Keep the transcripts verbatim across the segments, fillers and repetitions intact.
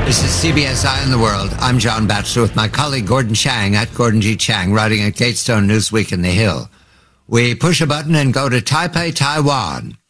This is C B S Eye on the World. I'm John Batchelor with my colleague Gordon Chang at Gordon G. Chang, writing at Gatestone Newsweek in The Hill. We push a button and go to Taipei, Taiwan.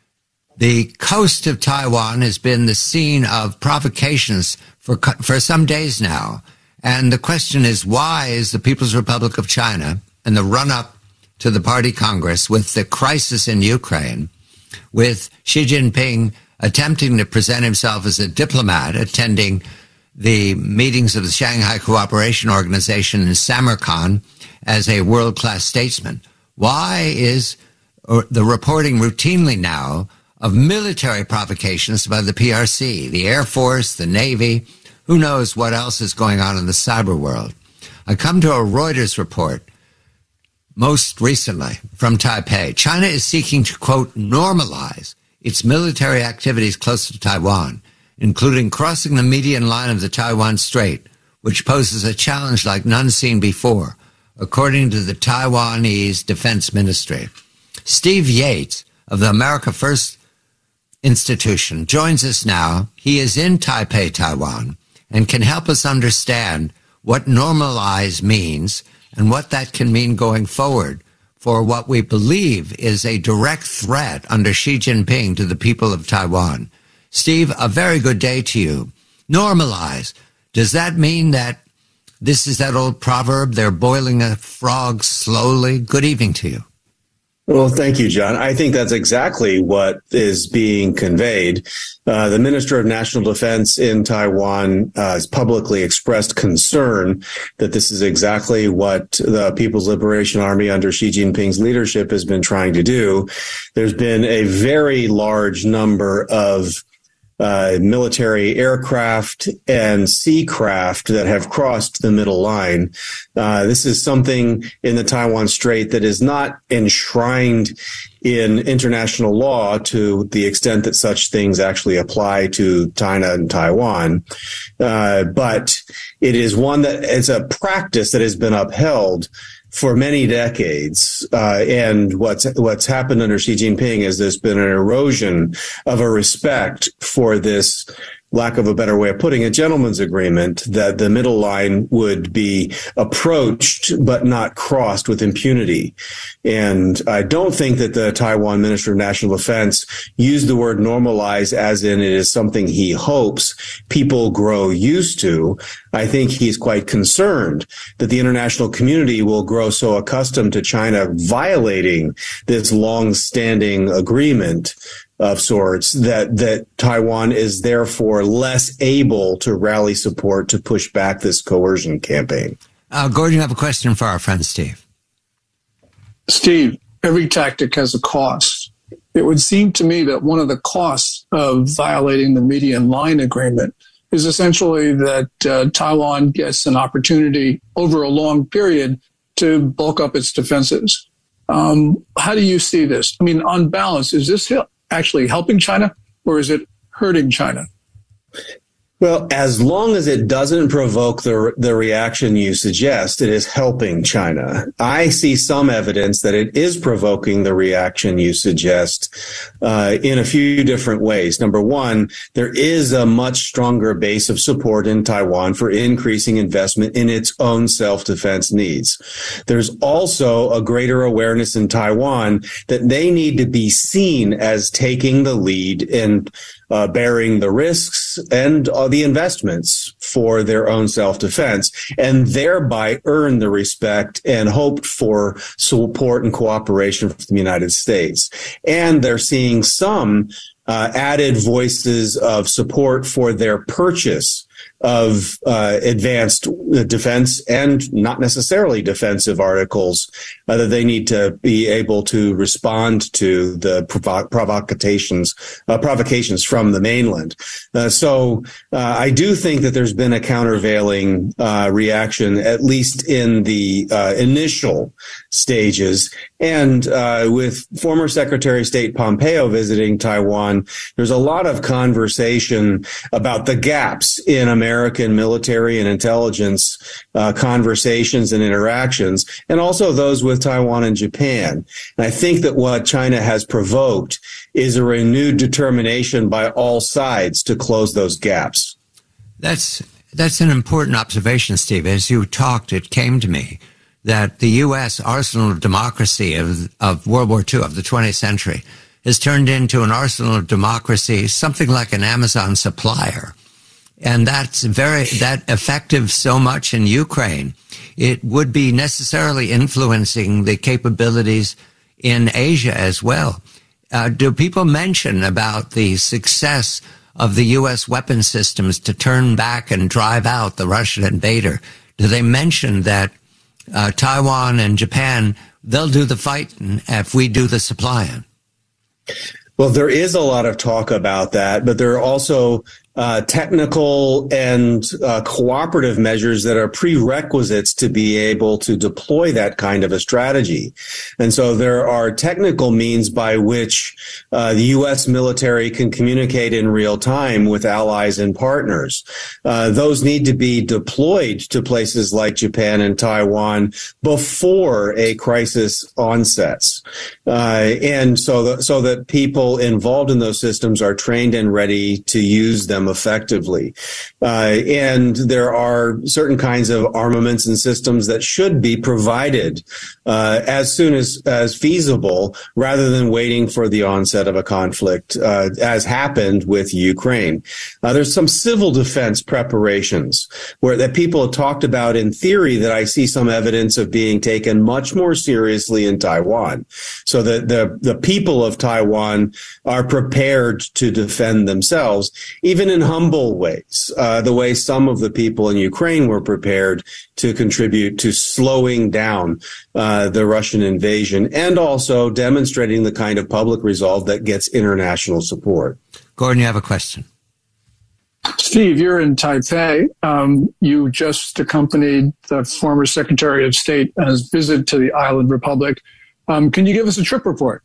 The coast of Taiwan has been the scene of provocations for for some days now. And the question is, why is the People's Republic of China, in the run-up to the Party Congress, with the crisis in Ukraine, with Xi Jinping attempting to present himself as a diplomat, attending the meetings of the Shanghai Cooperation Organization in Samarkand as a world-class statesman, why is the reporting routinely now of military provocations by the P R C, the Air Force, the Navy? Who knows what else is going on in the cyber world? I come to a Reuters report most recently from Taipei. China is seeking to, quote, normalize its military activities close to Taiwan, including crossing the median line of the Taiwan Strait, which poses a challenge like none seen before, according to the Taiwanese Defense Ministry. Steve Yates of the America First Institution joins us now. He is in Taipei, Taiwan, and can help us understand what normalize means and what that can mean going forward for what we believe is a direct threat under Xi Jinping to the people of Taiwan. Steve, a very good day to you. Normalize. Does that mean that this is that old proverb, they're boiling a frog slowly? Good evening to you. Well, thank you, John. I think that's exactly what is being conveyed. Uh, the Minister of National Defense in Taiwan uh, has publicly expressed concern that this is exactly what the People's Liberation Army under Xi Jinping's leadership has been trying to do. There's been a very large number of Uh, military aircraft and sea craft that have crossed the middle line. Uh, this is something in the Taiwan Strait that is not enshrined in international law to the extent that such things actually apply to China and Taiwan. Uh, but it is one that is a practice that has been upheld for many decades. Uh, and what's what's happened under Xi Jinping is there's been an erosion of a respect for this, lack of a better way of putting it, gentleman's agreement that the middle line would be approached but not crossed with impunity. And I don't think that the Taiwan Minister of National Defense used the word normalize as in it is something he hopes people grow used to. I think he's quite concerned that the international community will grow so accustomed to China violating this long-standing agreement of sorts that that Taiwan is therefore less able to rally support to push back this coercion campaign. Uh, Gordon, you have a question for our friend Steve. Steve, every tactic has a cost. It would seem to me that one of the costs of violating the median line agreement is essentially that uh, Taiwan gets an opportunity over a long period to bulk up its defenses. Um, how do you see this? I mean, on balance, is this actually helping China or is it hurting China? Well, as long as it doesn't provoke the the reaction you suggest, it is helping China. I see some evidence that it is provoking the reaction you suggest uh, in a few different ways. Number one, there is a much stronger base of support in Taiwan for increasing investment in its own self-defense needs. There's also a greater awareness in Taiwan that they need to be seen as taking the lead in Uh, bearing the risks and uh, the investments for their own self-defense, and thereby earn the respect and hoped for support and cooperation from the United States. And they're seeing some uh, added voices of support for their purchase of uh, advanced defense and not necessarily defensive articles uh, that they need to be able to respond to the provo- provocations uh, provocations from the mainland. Uh, so uh, I do think that there's been a countervailing uh, reaction, at least in the uh, initial stages. And uh, with former Secretary of State Pompeo visiting Taiwan, there's a lot of conversation about the gaps in American military and intelligence uh, conversations and interactions, and also those with Taiwan and Japan. And I think that what China has provoked is a renewed determination by all sides to close those gaps. That's that's an important observation, Steve. As you talked, it came to me that the U S arsenal of democracy of, of World War Two, of the twentieth century, has turned into an arsenal of democracy, something like an Amazon supplier. And that's very, that effective so much in Ukraine. It would be necessarily influencing the capabilities in Asia as well. Uh, do people mention about the success of the U S weapon systems to turn back and drive out the Russian invader? Do they mention that uh, Taiwan and Japan, they'll do the fighting if we do the supplying? Well, there is a lot of talk about that, but there are also uh, technical and uh, cooperative measures that are prerequisites to be able to deploy that kind of a strategy. And so there are technical means by which uh, the U S military can communicate in real time with allies and partners. Uh, those need to be deployed to places like Japan and Taiwan before a crisis onsets. Uh, and so, that, so that people involved in those systems are trained and ready to use them effectively. Uh, and there are certain kinds of armaments and systems that should be provided uh, as soon as, as feasible, rather than waiting for the onset of a conflict, uh, as happened with Ukraine. Uh, there's some civil defense preparations where that people have talked about in theory that I see some evidence of being taken much more seriously in Taiwan. So that the, the people of Taiwan are prepared to defend themselves, even in humble ways, uh, the way some of the people in Ukraine were prepared to contribute to slowing down uh, the Russian invasion, and also demonstrating the kind of public resolve that gets international support. Gordon, you have a question. Steve, you're in Taipei. Um, you just accompanied the former Secretary of State on his visit to the island republic. Um, can you give us a trip report?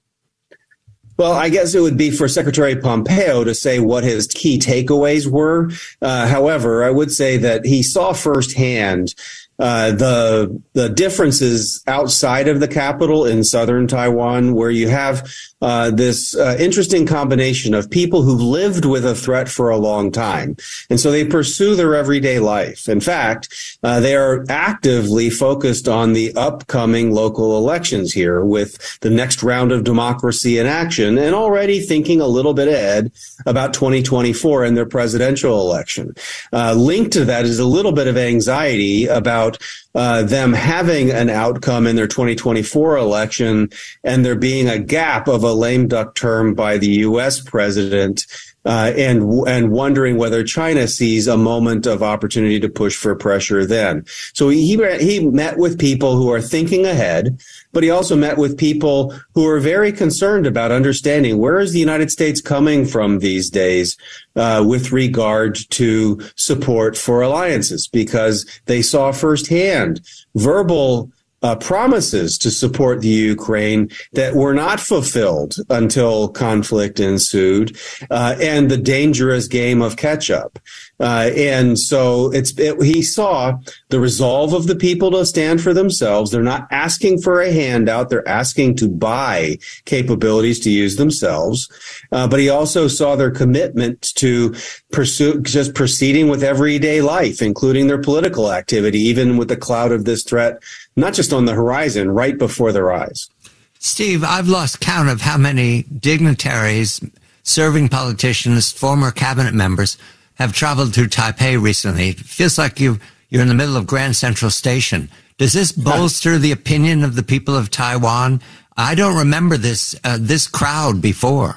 Well, I guess it would be for Secretary Pompeo to say what his key takeaways were. Uh, however, I would say that he saw firsthand uh, the the differences outside of the capital in southern Taiwan, where you have uh, this uh, interesting combination of people who've lived with a threat for a long time. And so they pursue their everyday life. In fact, uh, they are actively focused on the upcoming local elections here, with the next round of democracy in action, and already thinking a little bit ahead about twenty twenty-four and their presidential election. Uh, linked to that is a little bit of anxiety about Uh, them having an outcome in their twenty twenty-four election and there being a gap of a lame duck term by the U S president, uh, and and wondering whether China sees a moment of opportunity to push for pressure then. So he he met with people who are thinking ahead, but he also met with people who are very concerned about understanding where is the United States coming from these days uh, with regard to support for alliances, because they saw firsthand verbal Uh, promises to support the Ukraine that were not fulfilled until conflict ensued, uh, and the dangerous game of catch up. Uh, and so it's it, he saw the resolve of the people to stand for themselves. They're not asking for a handout. They're asking to buy capabilities to use themselves. Uh, but he also saw their commitment to pursue just proceeding with everyday life, including their political activity, even with the cloud of this threat, not just on the horizon, right before their eyes. Steve, I've lost count of how many dignitaries, serving politicians, former cabinet members have traveled to Taipei recently. It feels like you, you're in the middle of Grand Central Station. Does this bolster the opinion of the people of Taiwan? I don't remember this uh, this crowd before.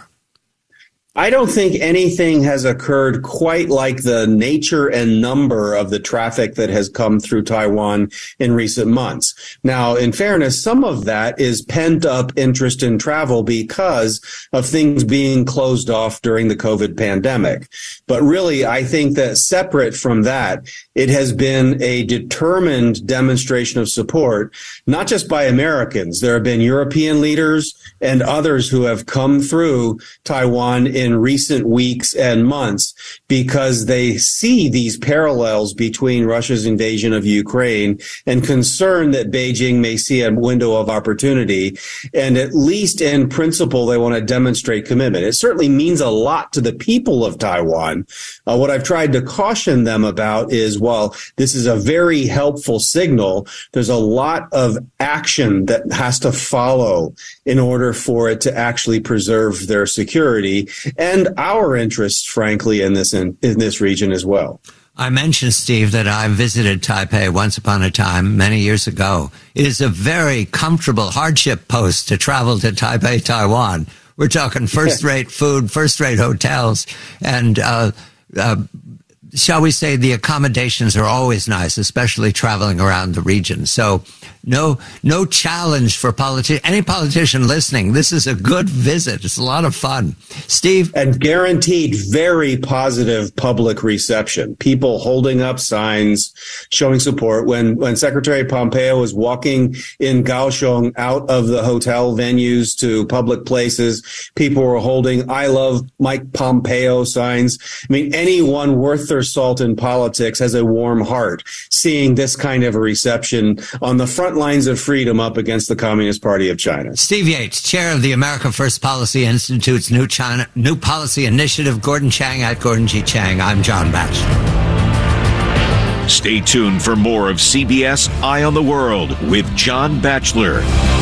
I don't think anything has occurred quite like the nature and number of the traffic that has come through Taiwan in recent months. Now, in fairness, some of that is pent up interest in travel because of things being closed off during the COVID pandemic. But really, I think that separate from that, it has been a determined demonstration of support, not just by Americans. There have been European leaders and others who have come through Taiwan in in recent weeks and months because they see these parallels between Russia's invasion of Ukraine and concern that Beijing may see a window of opportunity. And at least in principle, they want to demonstrate commitment. It certainly means a lot to the people of Taiwan. Uh, what I've tried to caution them about is, while this is a very helpful signal, there's a lot of action that has to follow in order for it to actually preserve their security and our interests, frankly, in this in, in this region as well. I mentioned, Steve, that I visited Taipei once upon a time, many years ago. It is a very comfortable hardship post to travel to Taipei, Taiwan. We're talking first-rate food, first-rate hotels, and uh, uh, shall we say the accommodations are always nice, especially traveling around the region. So no no challenge for politi- any politician listening. This is a good visit. It's a lot of fun. Steve? And guaranteed very positive public reception. People holding up signs, showing support. When, when Secretary Pompeo was walking in Kaohsiung out of the hotel venues to public places, people were holding "I love Mike Pompeo" signs. I mean, anyone worth their salt in politics has a warm heart seeing this kind of a reception on the front lines of freedom up against the Communist Party of China. Steve Yates, chair of the America First Policy Institute's New China New Policy Initiative. Gordon Chang at Gordon G. Chang. I'm John Batchelor. Stay tuned for more of C B S Eye on the World with John Batchelor.